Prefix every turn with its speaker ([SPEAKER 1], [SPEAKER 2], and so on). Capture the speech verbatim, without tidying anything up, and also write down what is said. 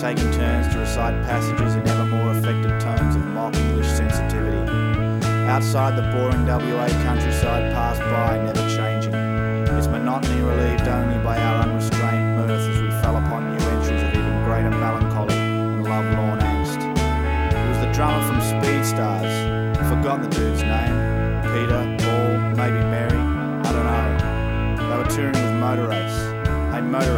[SPEAKER 1] taking turns to recite passages in ever more affected tones of mock English sensitivity. Outside, the boring W A countryside passed by, never changing, its monotony relieved only by our unrestrained mirth as we fell upon new entries of even greater melancholy and love-lorn angst. It was the drummer from Speedstars. I've forgotten the dude's name. Peter, Paul, maybe Mary, I don't know. They were touring with Motor Race. Hey, Motor